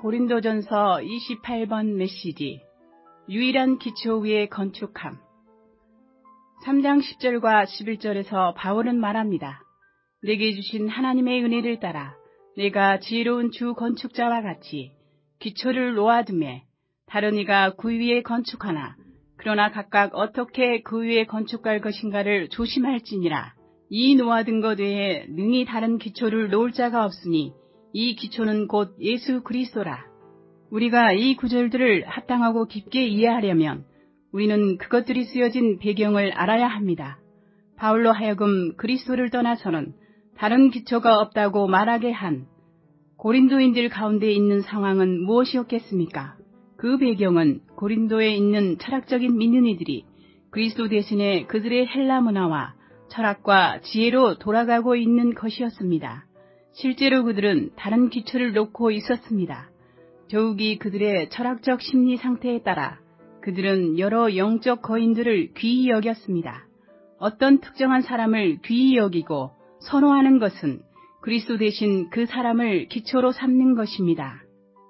고린도전서 28번 메시지 유일한 기초 위에 건축함. 3장 10절과 11절에서 바울은 말합니다. 내게 주신 하나님의 은혜를 따라 내가 지혜로운 주 건축자와 같이 기초를 놓아두매 다른 이가 그 위에 건축하나 그러나 각각 어떻게 그 위에 건축할 것인가를 조심할지니라. 이 놓아둔 것 외에 능히 다른 기초를 놓을 자가 없으니 이 기초는 곧 예수 그리스도라. 우리가 이 구절들을 합당하고 깊게 이해하려면 우리는 그것들이 쓰여진 배경을 알아야 합니다. 바울로 하여금 그리스도를 떠나서는 다른 기초가 없다고 말하게 한 고린도인들 가운데 있는 상황은 무엇이었겠습니까? 그 배경은 고린도에 있는 철학적인 믿는 이들이 그리스도 대신에 그들의 헬라 문화와 철학과 지혜로 돌아가고 있는 것이었습니다. 실제로 그들은 다른 기초를 놓고 있었습니다. 더욱이 그들의 철학적 심리 상태에 따라 그들은 여러 영적 거인들을 귀히 여겼습니다. 어떤 특정한 사람을 귀히 여기고 선호하는 것은 그리스도 대신 그 사람을 기초로 삼는 것입니다.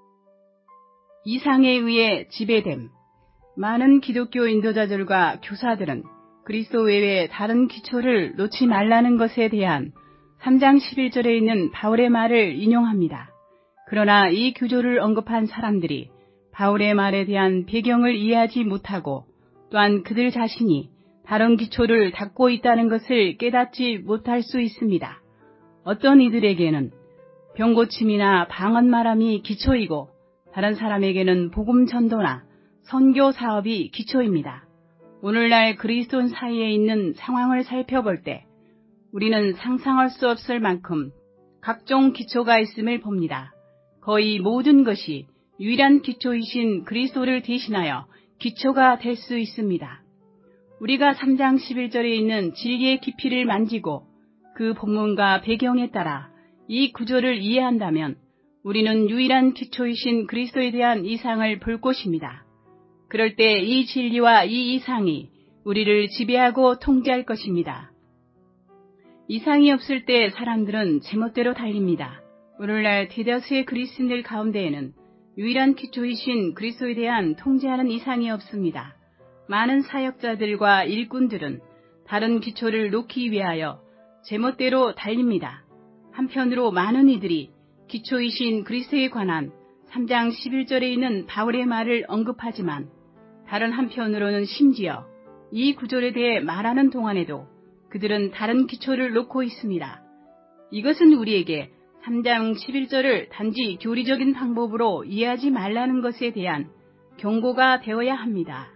이상에 의해 지배됨. 많은 기독교 인도자들과 교사들은 그리스도 외에 다른 기초를 놓지 말라는 것에 대한 3장 11절에 있는 바울의 말을 인용합니다. 그러나 이 규조를 언급한 사람들이 바울의 말에 대한 배경을 이해하지 못하고 또한 그들 자신이 다른 기초를 닦고 있다는 것을 깨닫지 못할 수 있습니다. 어떤 이들에게는 병고침이나 방언말함이 기초이고 다른 사람에게는 복음 전도나 선교 사업이 기초입니다. 오늘날 그리스도인 사이에 있는 상황을 살펴볼 때 우리는 상상할 수 없을 만큼 각종 기초가 있음을 봅니다. 거의 모든 것이 유일한 기초이신 그리스도를 대신하여 기초가 될 수 있습니다. 우리가 3장 11절에 있는 진리의 깊이를 만지고 그 본문과 배경에 따라 이 구조를 이해한다면 우리는 유일한 기초이신 그리스도에 대한 이상을 볼 것입니다. 그럴 때 이 진리와 이 이상이 우리를 지배하고 통제할 것입니다. 이상이 없을 때 사람들은 제멋대로 달립니다. 오늘날 대다수의 그리스도인들 가운데에는 유일한 기초이신 그리스도에 대한 통제하는 이상이 없습니다. 많은 사역자들과 일꾼들은 다른 기초를 놓기 위하여 제멋대로 달립니다. 한편으로 많은 이들이 기초이신 그리스도에 관한 3장 11절에 있는 바울의 말을 언급하지만 다른 한편으로는 심지어 이 구절에 대해 말하는 동안에도 그들은 다른 기초를 놓고 있습니다. 이것은 우리에게 3장 11절을 단지 교리적인 방법으로 이해하지 말라는 것에 대한 경고가 되어야 합니다.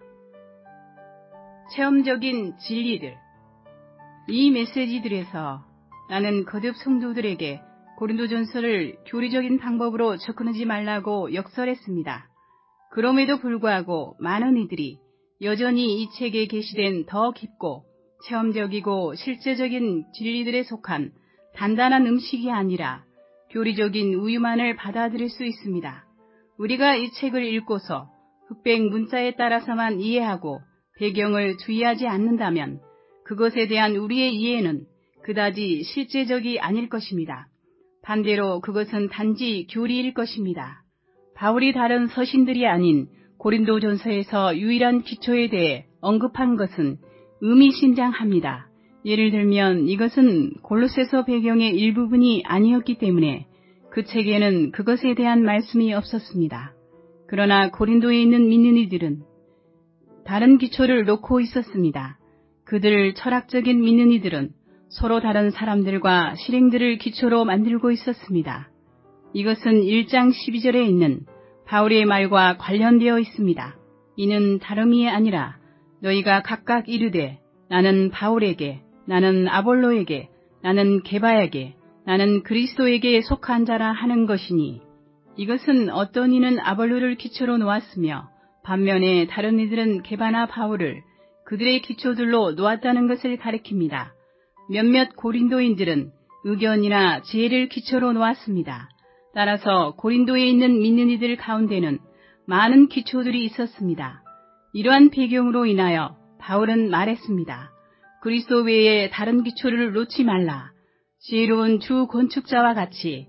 체험적인 진리들. 이 메시지들에서 나는 거듭 성도들에게 고린도전서를 교리적인 방법으로 접근하지 말라고 역설했습니다. 그럼에도 불구하고 많은 이들이 여전히 이 책에 게시된 더 깊고 체험적이고 실제적인 진리들에 속한 단단한 음식이 아니라 교리적인 우유만을 받아들일 수 있습니다. 우리가 이 책을 읽고서 흑백 문자에 따라서만 이해하고 배경을 주의하지 않는다면 그것에 대한 우리의 이해는 그다지 실제적이 아닐 것입니다. 반대로 그것은 단지 교리일 것입니다. 바울이 다른 서신들이 아닌 고린도전서에서 유일한 기초에 대해 언급한 것은 의미심장합니다. 예를 들면 이것은 골로새서 배경의 일부분이 아니었기 때문에 그 책에는 그것에 대한 말씀이 없었습니다. 그러나 고린도에 있는 믿는 이들은 다른 기초를 놓고 있었습니다. 그들 철학적인 믿는 이들은 서로 다른 사람들과 실행들을 기초로 만들고 있었습니다. 이것은 1장 12절에 있는 바울의 말과 관련되어 있습니다. 이는 다름이 아니라 너희가 각각 이르되 나는 바울에게, 나는 아볼로에게, 나는 게바에게, 나는 그리스도에게 속한 자라 하는 것이니 이것은 어떤 이는 아볼로를 기초로 놓았으며 반면에 다른 이들은 게바나 바울을 그들의 기초들로 놓았다는 것을 가리킵니다. 몇몇 고린도인들은 의견이나 지혜를 기초로 놓았습니다. 따라서 고린도에 있는 믿는 이들 가운데는 많은 기초들이 있었습니다. 이러한 배경으로 인하여 바울은 말했습니다. 그리스도 외에 다른 기초를 놓지 말라. 지혜로운 주 건축자와 같이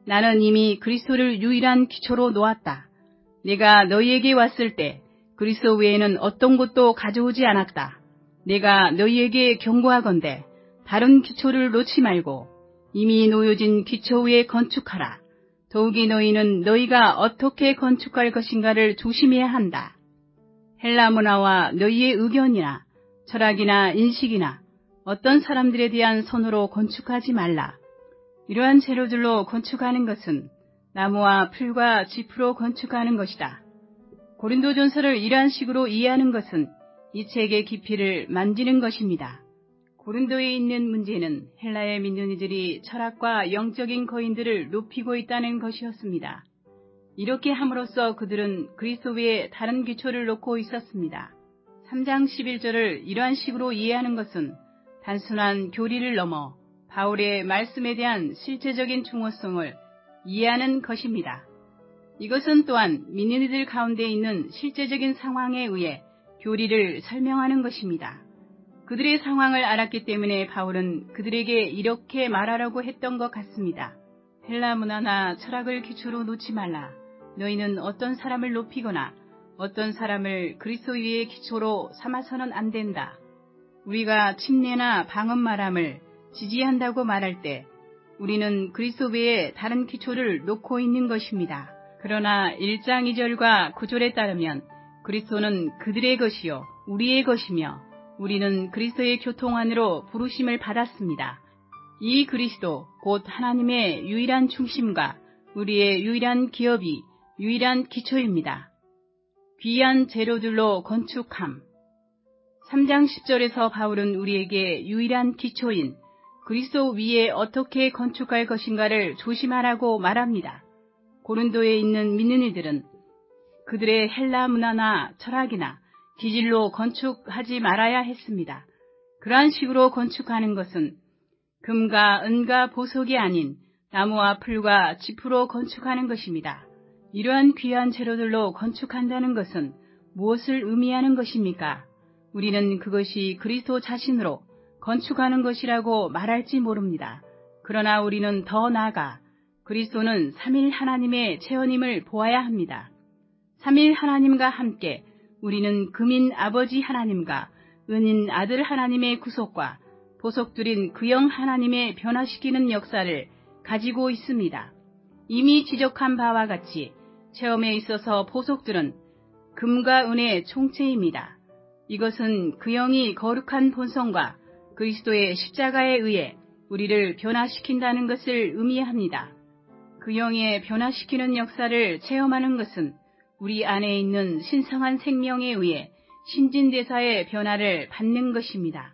나는 이미 그리스도를 유일한 기초로 놓았다. 내가 너희에게 왔을 때 그리스도 외에는 어떤 것도 가져오지 않았다. 내가 너희에게 경고하건대 다른 기초를 놓지 말고 이미 놓여진 기초 위에 건축하라. 더욱이 너희는 너희가 어떻게 건축할 것인가를 조심해야 한다. 헬라 문화와 너희의 의견이나 철학이나 인식이나 어떤 사람들에 대한 선으로 건축하지 말라. 이러한 재료들로 건축하는 것은 나무와 풀과 짚으로 건축하는 것이다. 고린도전서를 이러한 식으로 이해하는 것은 이 책의 깊이를 만지는 것입니다. 고린도에 있는 문제는 헬라의 믿는 이들이 철학과 영적인 거인들을 높이고 있다는 것이었습니다. 이렇게 함으로써 그들은 그리스도 외에 다른 기초를 놓고 있었습니다. 3장 11절을 이러한 식으로 이해하는 것은 단순한 교리를 넘어 바울의 말씀에 대한 실제적인 중요성을 이해하는 것입니다. 이것은 또한 믿는 이들 가운데 있는 실제적인 상황에 의해 교리를 설명하는 것입니다. 그들의 상황을 알았기 때문에 바울은 그들에게 이렇게 말하라고 했던 것 같습니다. 헬라 문화나 철학을 기초로 놓지 말라. 너희는 어떤 사람을 높이거나 어떤 사람을 그리스도 위의 기초로 삼아서는 안 된다. 우리가 침례나 방언 말함을 지지한다고 말할 때 우리는 그리스도 외에 다른 기초를 놓고 있는 것입니다. 그러나 1장 2절과 9절에 따르면 그리스도는 그들의 것이요 우리의 것이며 우리는 그리스도의 교통 안으로 부르심을 받았습니다. 이 그리스도 곧 하나님의 유일한 중심과 우리의 유일한 기업이 유일한 기초입니다. 귀한 재료들로 건축함. 3장 10절에서 바울은 우리에게 유일한 기초인 그리스도 위에 어떻게 건축할 것인가를 조심하라고 말합니다. 고린도에 있는 믿는 이들은 그들의 헬라 문화나 철학이나 기질로 건축하지 말아야 했습니다. 그러한 식으로 건축하는 것은 금과 은과 보석이 아닌 나무와 풀과 짚으로 건축하는 것입니다. 이러한 귀한 재료들로 건축한다는 것은 무엇을 의미하는 것입니까? 우리는 그것이 그리스도 자신으로 건축하는 것이라고 말할지 모릅니다. 그러나 우리는 더 나아가 그리스도는 삼일 하나님의 체험임을 보아야 합니다. 삼일 하나님과 함께 우리는 금인 아버지 하나님과 은인 아들 하나님의 구속과 보석들인 그 영 하나님의 변화시키는 역사를 가지고 있습니다. 이미 지적한 바와 같이 체험에 있어서 보석들은 금과 은의 총체입니다. 이것은 그 영이 거룩한 본성과 그리스도의 십자가에 의해 우리를 변화시킨다는 것을 의미합니다. 그 영의 변화시키는 역사를 체험하는 것은 우리 안에 있는 신성한 생명에 의해 신진대사의 변화를 받는 것입니다.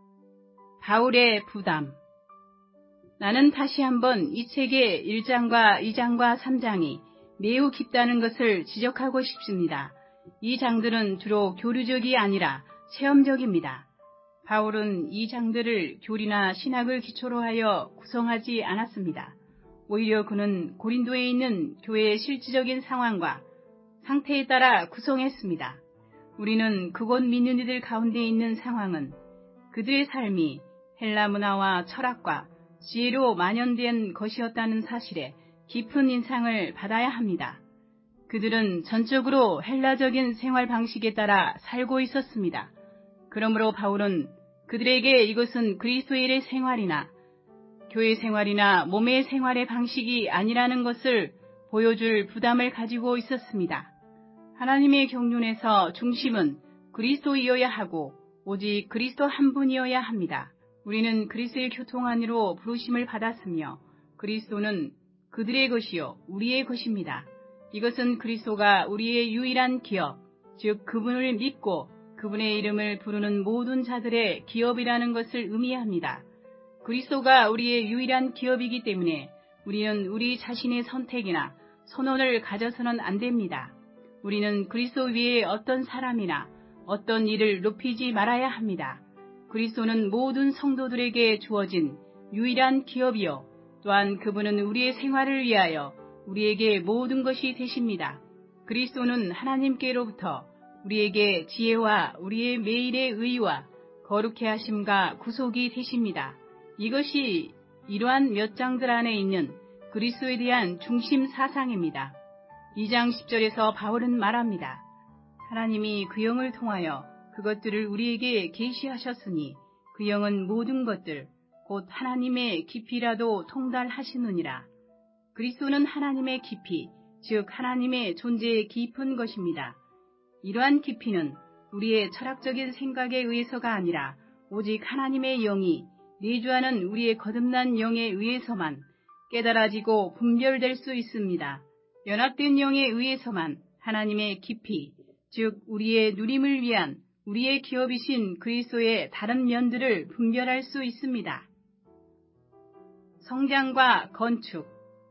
바울의 부담. 나는 다시 한번 이 책의 1장과 2장과 3장이 매우 깊다는 것을 지적하고 싶습니다. 이 장들은 주로 교류적이 아니라 체험적입니다. 바울은 이 장들을 교리나 신학을 기초로 하여 구성하지 않았습니다. 오히려 그는 고린도에 있는 교회의 실질적인 상황과 상태에 따라 구성했습니다. 우리는 그곳 믿는 이들 가운데 있는 상황은 그들의 삶이 헬라 문화와 철학과 지혜로 만연된 것이었다는 사실에 깊은 인상을 받아야 합니다. 그들은 전적으로 헬라적인 생활 방식에 따라 살고 있었습니다. 그러므로 바울은 그들에게 이것은 그리스도인의 생활이나 교회 생활이나 몸의 생활의 방식이 아니라는 것을 보여줄 부담을 가지고 있었습니다. 하나님의 경륜에서 중심은 그리스도이어야 하고 오직 그리스도 한 분이어야 합니다. 우리는 그리스도의 교통 안으로 부르심을 받았으며 그리스도는 그들의 것이요 우리의 것입니다. 이것은 그리스도가 우리의 유일한 기업, 즉 그분을 믿고 그분의 이름을 부르는 모든 자들의 기업이라는 것을 의미합니다. 그리스도가 우리의 유일한 기업이기 때문에 우리는 우리 자신의 선택이나 선언을 가져서는 안 됩니다. 우리는 그리스도 위에 어떤 사람이나 어떤 일을 높이지 말아야 합니다. 그리스도는 모든 성도들에게 주어진 유일한 기업이요 또한 그분은 우리의 생활을 위하여 우리에게 모든 것이 되십니다. 그리스도는 하나님께로부터 우리에게 지혜와 우리의 매일의 의와 거룩해 하심과 구속이 되십니다. 이것이 이러한 몇 장들 안에 있는 그리스도에 대한 중심 사상입니다. 2장 10절에서 바울은 말합니다. 하나님이 그 영을 통하여 그것들을 우리에게 계시하셨으니 그 영은 모든 것들 곧 하나님의 깊이라도 통달하시느니라. 그리스도는 하나님의 깊이, 즉 하나님의 존재의 깊은 것입니다. 이러한 깊이는 우리의 철학적인 생각에 의해서가 아니라 오직 하나님의 영이 내주하는 우리의 거듭난 영에 의해서만 깨달아지고 분별될 수 있습니다. 연합된 영에 의해서만 하나님의 깊이, 즉 우리의 누림을 위한 우리의 기업이신 그리스도의 다른 면들을 분별할 수 있습니다. 성장과 건축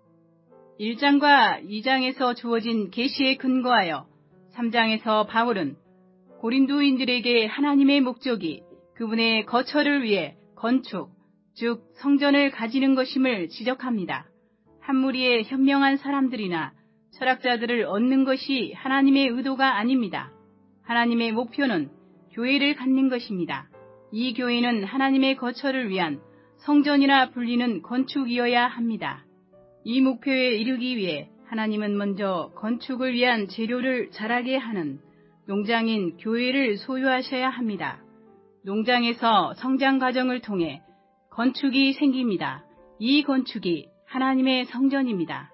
1장과 2장에서 주어진 계시에 근거하여 3장에서 바울은 고린도인들에게 하나님의 목적이 그분의 거처를 위해 건축, 즉 성전을 가지는 것임을 지적합니다. 한 무리의 현명한 사람들이나 철학자들을 얻는 것이 하나님의 의도가 아닙니다. 하나님의 목표는 교회를 갖는 것입니다. 이 교회는 하나님의 거처를 위한 성전이라 불리는 건축이어야 합니다. 이 목표에 이르기 위해 하나님은 먼저 건축을 위한 재료를 자라게 하는 농장인 교회를 소유하셔야 합니다. 농장에서 성장 과정을 통해 건축이 생깁니다. 이 건축이 하나님의 성전입니다.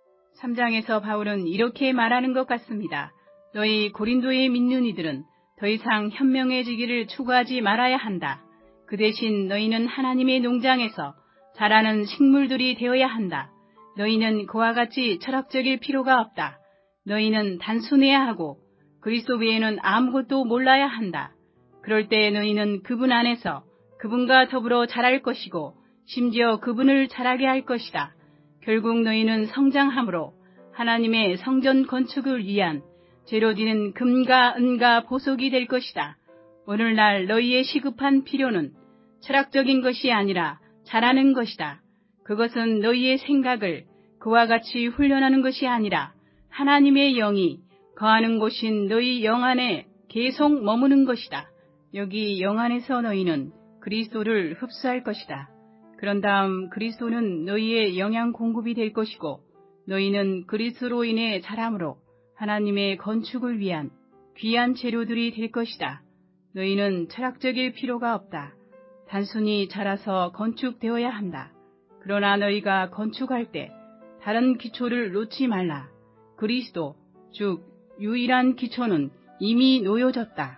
3장에서 바울은 이렇게 말하는 것 같습니다. 너희 고린도에 믿는 이들은 더 이상 현명해지기를 추구하지 말아야 한다. 그 대신 너희는 하나님의 농장에서 자라는 식물들이 되어야 한다. 너희는 그와 같이 철학적일 필요가 없다. 너희는 단순해야 하고 그리스도 외에는 아무것도 몰라야 한다. 그럴 때 너희는 그분 안에서 그분과 더불어 자랄 것이고 심지어 그분을 자라게 할 것이다. 결국 너희는 성장함으로 하나님의 성전 건축을 위한 재료되는 금과 은과 보석이 될 것이다. 오늘날 너희의 시급한 필요는 철학적인 것이 아니라 자라는 것이다. 그것은 너희의 생각을 그와 같이 훈련하는 것이 아니라 하나님의 영이 거하는 곳인 너희 영 안에 계속 머무는 것이다. 여기 영 안에서 너희는 그리스도를 흡수할 것이다. 그런 다음 그리스도는 너희의 영양 공급이 될 것이고 너희는 그리스도로 인해 자람으로 하나님의 건축을 위한 귀한 재료들이 될 것이다. 너희는 철학적일 필요가 없다. 단순히 자라서 건축되어야 한다. 그러나 너희가 건축할 때 다른 기초를 놓지 말라. 그리스도, 즉 유일한 기초는 이미 놓여졌다.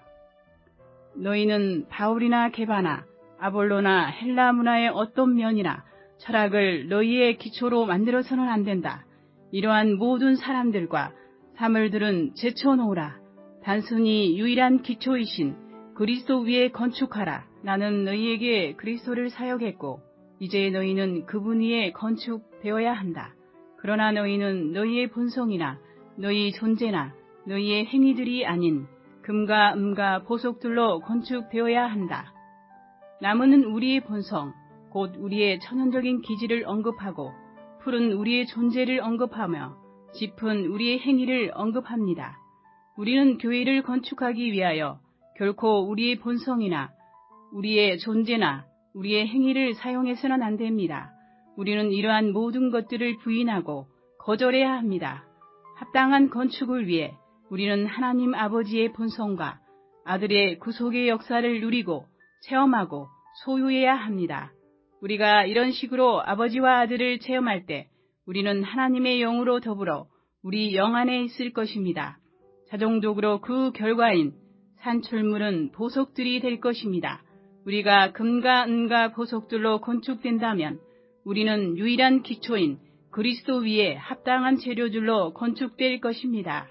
너희는 바울이나 게바나 아볼로나 헬라 문화의 어떤 면이나 철학을 너희의 기초로 만들어서는 안 된다. 이러한 모든 사람들과 사물들은 제쳐놓으라. 단순히 유일한 기초이신 그리스도 위에 건축하라. 나는 너희에게 그리스도를 사역했고 이제 너희는 그분 위에 건축되어야 한다. 그러나 너희는 너희의 본성이나 너희 존재나 너희의 행위들이 아닌 금과 은과 보석들로 건축되어야 한다. 나무는 우리의 본성, 곧 우리의 천연적인 기질을 언급하고 풀은 우리의 존재를 언급하며 짚은 우리의 행위를 언급합니다. 우리는 교회를 건축하기 위하여 결코 우리의 본성이나 우리의 존재나 우리의 행위를 사용해서는 안 됩니다. 우리는 이러한 모든 것들을 부인하고 거절해야 합니다. 합당한 건축을 위해 우리는 하나님 아버지의 본성과 아들의 구속의 역사를 누리고 체험하고 소유해야 합니다. 우리가 이런 식으로 아버지와 아들을 체험할 때 우리는 하나님의 영으로 더불어 우리 영 안에 있을 것입니다. 자동적으로 그 결과인 산출물은 보석들이 될 것입니다. 우리가 금과 은과 보석들로 건축된다면 우리는 유일한 기초인 그리스도 위에 합당한 재료들로 건축될 것입니다.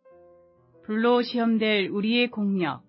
불로 시험될 우리의 공력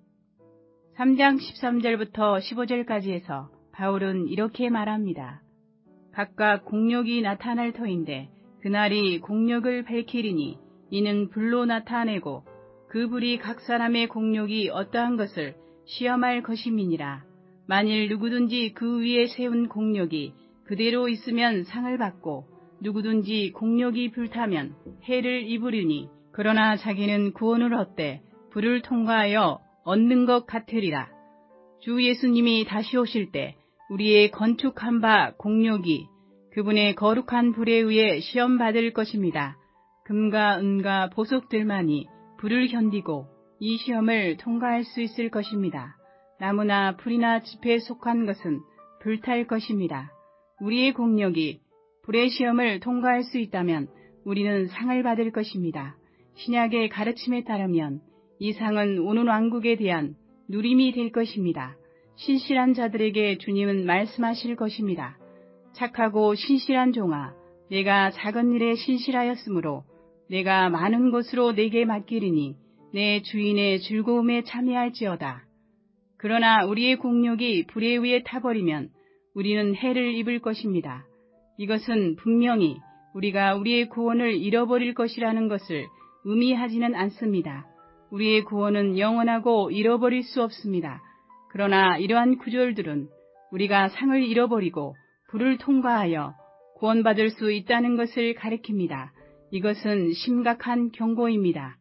3장 13절부터 15절까지 해서 바울은 이렇게 말합니다. 각각 공력이 나타날 터인데 그날이 공력을 밝히리니 이는 불로 나타내고 그 불이 각 사람의 공력이 어떠한 것을 시험할 것임이니라. 만일 누구든지 그 위에 세운 공력이 그대로 있으면 상을 받고 누구든지 공력이 불타면 해를 입으리니 그러나 자기는 구원을 얻되 불을 통과하여 얻는 것 같으리라. 주 예수님이 다시 오실 때 우리의 건축한 바 공력이 그분의 거룩한 불에 의해 시험받을 것입니다. 금과 은과 보석들만이 불을 견디고 이 시험을 통과할 수 있을 것입니다. 나무나 풀이나 짚에 속한 것은 불탈 것입니다. 우리의 공력이 불의 시험을 통과할 수 있다면 우리는 상을 받을 것입니다. 신약의 가르침에 따르면 이 상은 오는 왕국에 대한 누림이 될 것입니다. 신실한 자들에게 주님은 말씀하실 것입니다. 착하고 신실한 종아, 내가 작은 일에 신실하였으므로 내가 많은 것으로 내게 맡기리니 내 주인의 즐거움에 참여할지어다. 그러나 우리의 공력이 불에 의해 타버리면 우리는 해를 입을 것입니다. 이것은 분명히 우리가 우리의 구원을 잃어버릴 것이라는 것을 의미하지는 않습니다. 우리의 구원은 영원하고 잃어버릴 수 없습니다. 그러나 이러한 구절들은 우리가 상을 잃어버리고 불을 통과하여 구원받을 수 있다는 것을 가리킵니다. 이것은 심각한 경고입니다.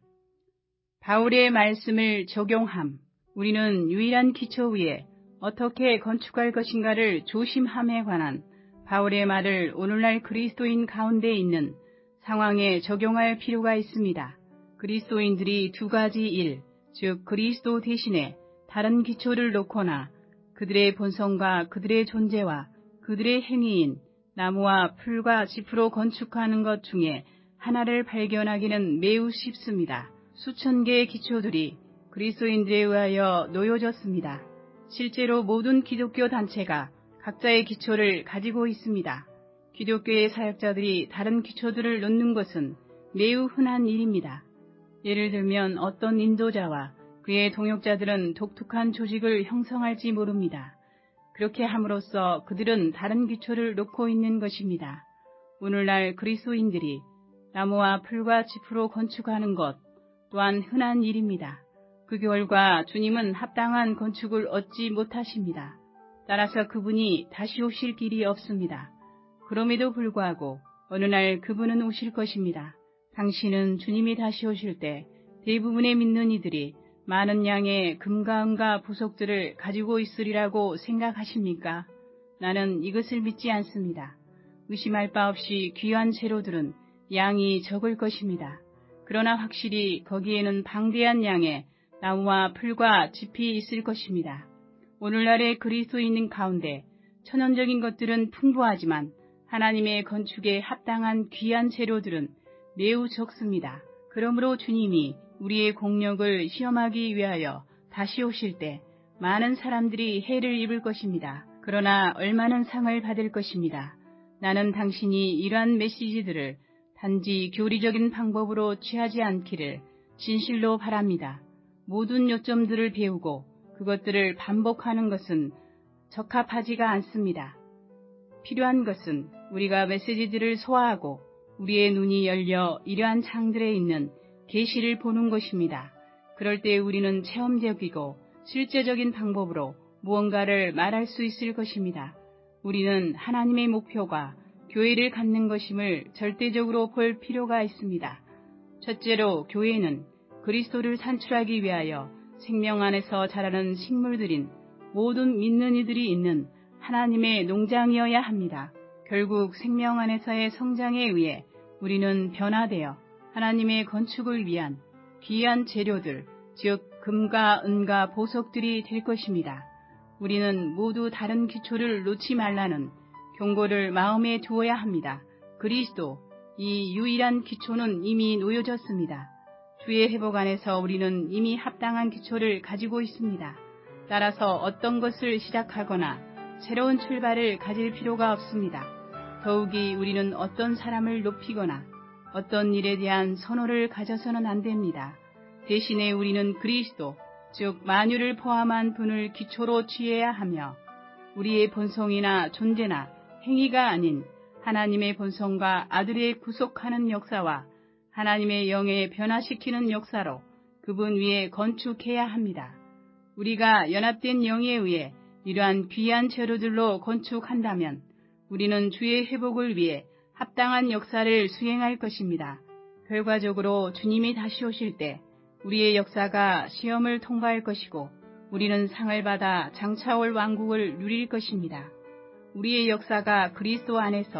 바울의 말씀을 적용함. 우리는 유일한 기초 위에 어떻게 건축할 것인가를 조심함에 관한 바울의 말을 오늘날 그리스도인 가운데 있는 상황에 적용할 필요가 있습니다. 그리스도인들이 두 가지 일, 즉 그리스도 대신에 다른 기초를 놓거나 그들의 본성과 그들의 존재와 그들의 행위인 나무와 풀과 짚으로 건축하는 것 중에 하나를 발견하기는 매우 쉽습니다. 수천 개의 기초들이 그리스도인들에 의하여 놓여졌습니다. 실제로 모든 기독교 단체가 각자의 기초를 가지고 있습니다. 기독교의 사역자들이 다른 기초들을 놓는 것은 매우 흔한 일입니다. 예를 들면 어떤 인도자와 그의 동역자들은 독특한 조직을 형성할지 모릅니다. 그렇게 함으로써 그들은 다른 기초를 놓고 있는 것입니다. 오늘날 그리스도인들이 나무와 풀과 짚으로 건축하는 것 또한 흔한 일입니다. 그 결과 주님은 합당한 건축을 얻지 못하십니다. 따라서 그분이 다시 오실 길이 없습니다. 그럼에도 불구하고 어느 날 그분은 오실 것입니다. 당신은 주님이 다시 오실 때 대부분의 믿는 이들이 많은 양의 금과 은과 보석들을 가지고 있으리라고 생각하십니까? 나는 이것을 믿지 않습니다. 의심할 바 없이 귀한 재료들은 양이 적을 것입니다. 그러나 확실히 거기에는 방대한 양의 나무와 풀과 짚이 있을 것입니다. 오늘날의 그리스도인 가운데 천연적인 것들은 풍부하지만 하나님의 건축에 합당한 귀한 재료들은 매우 적습니다. 그러므로 주님이 우리의 공력을 시험하기 위하여 다시 오실 때 많은 사람들이 해를 입을 것입니다. 그러나 얼마는 상을 받을 것입니다. 나는 당신이 이러한 메시지들을 단지 교리적인 방법으로 취하지 않기를 진실로 바랍니다. 모든 요점들을 배우고 그것들을 반복하는 것은 적합하지가 않습니다. 필요한 것은 우리가 메시지들을 소화하고 우리의 눈이 열려 이러한 창들에 있는 계시를 보는 것입니다. 그럴 때 우리는 체험적이고 실제적인 방법으로 무언가를 말할 수 있을 것입니다. 우리는 하나님의 목표가 교회를 갖는 것임을 절대적으로 볼 필요가 있습니다. 첫째로 교회는 그리스도를 산출하기 위하여 생명 안에서 자라는 식물들인 모든 믿는 이들이 있는 하나님의 농장이어야 합니다. 결국 생명 안에서의 성장에 의해 우리는 변화되어 하나님의 건축을 위한 귀한 재료들, 즉 금과 은과 보석들이 될 것입니다. 우리는 모두 다른 기초를 놓지 말라는 경고를 마음에 두어야 합니다. 그리스도, 이 유일한 기초는 이미 놓여졌습니다. 주의 회복 안에서 우리는 이미 합당한 기초를 가지고 있습니다. 따라서 어떤 것을 시작하거나 새로운 출발을 가질 필요가 없습니다. 더욱이 우리는 어떤 사람을 높이거나 어떤 일에 대한 선호를 가져서는 안 됩니다. 대신에 우리는 그리스도, 즉 만유를 포함한 분을 기초로 취해야 하며 우리의 본성이나 존재나 행위가 아닌 하나님의 본성과 아들의 구속하는 역사와 하나님의 영에 변화시키는 역사로 그분 위에 건축해야 합니다. 우리가 연합된 영에 의해 이러한 귀한 재료들로 건축한다면 우리는 주의 회복을 위해 합당한 역사를 수행할 것입니다. 결과적으로 주님이 다시 오실 때 우리의 역사가 시험을 통과할 것이고 우리는 상을 받아 장차올 왕국을 누릴 것입니다. 우리의 역사가 그리스도 안에서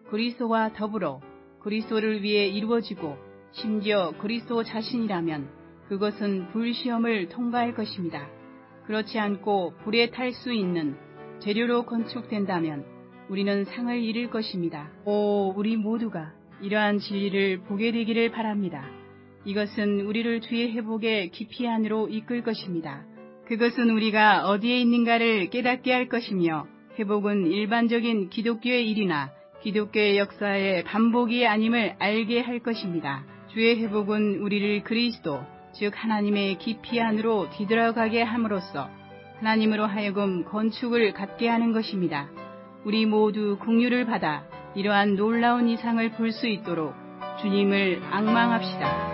그리스도와 더불어 그리스도를 위해 이루어지고 심지어 그리스도 자신이라면 그것은 불시험을 통과할 것입니다. 그렇지 않고 불에 탈 수 있는 재료로 건축된다면 우리는 상을 잃을 것입니다. 우리 모두가 이러한 진리를 보게 되기를 바랍니다. 이것은 우리를 주의 회복의 깊이 안으로 이끌 것입니다. 그것은 우리가 어디에 있는가를 깨닫게 할 것이며 회복은 일반적인 기독교의 일이나 기독교의 역사의 반복이 아님을 알게 할 것입니다. 주의 회복은 우리를 그리스도, 즉 하나님의 깊이 안으로 뒤들어가게 함으로써 하나님으로 하여금 건축을 갖게 하는 것입니다. 우리 모두 긍휼을 받아 이러한 놀라운 이상을 볼 수 있도록 주님을 앙망합시다.